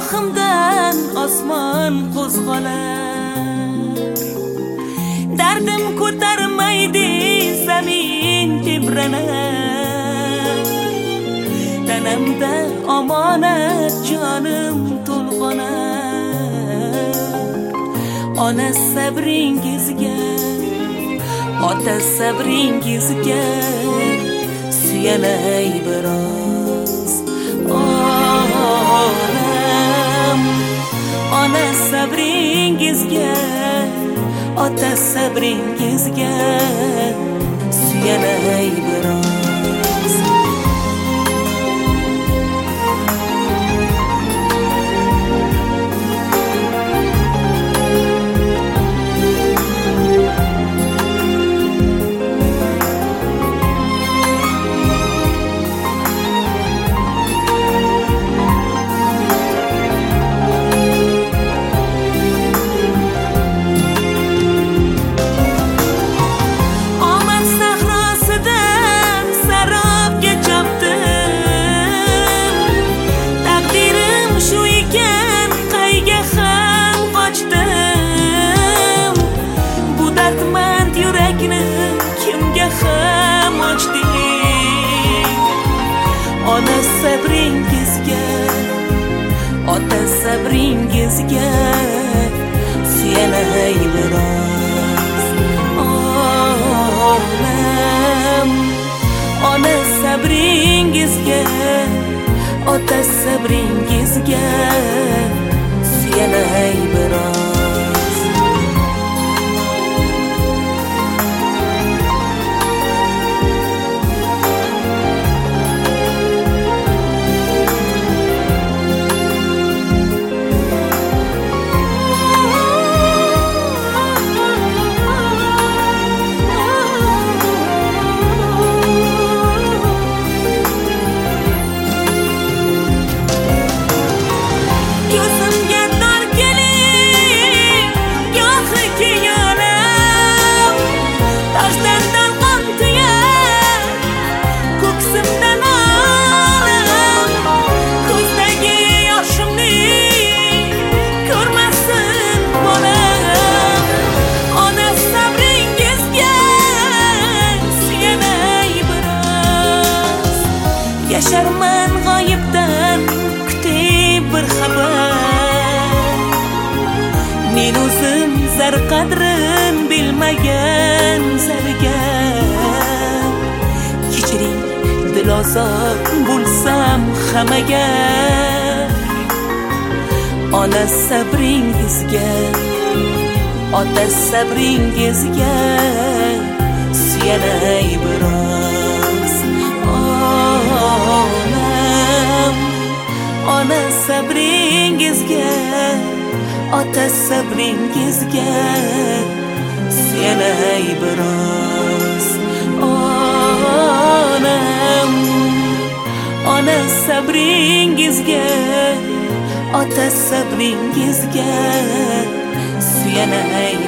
nigohimdan osmon qo'zg'alar. Dardim ko'tarmaydi zamin tebranar. Tanamda omonat jonim to'lg'anar. Ona sabringizga, ota sabringizga suyanay biroz. Onam, ona sabringizga, ota sabringizga suyanay biroz. Ona sabringizga, ota sabringizga suyanay biroz. Onam, ona sabringizga, ota sabringizga suyanay biroz. Yasharman g'oyibdan kutib bir xabar. Men o'zim zar qadrin bilmagan zargar. Kechiring dilozor bo'lsam hammaga. Ona sabringizga, ota sabringizga suyanay biroz. Onam, ona sabringizga, ota sabringizga suyanay biroz. Onam, ona sabringizga, ota sabringizga suyanay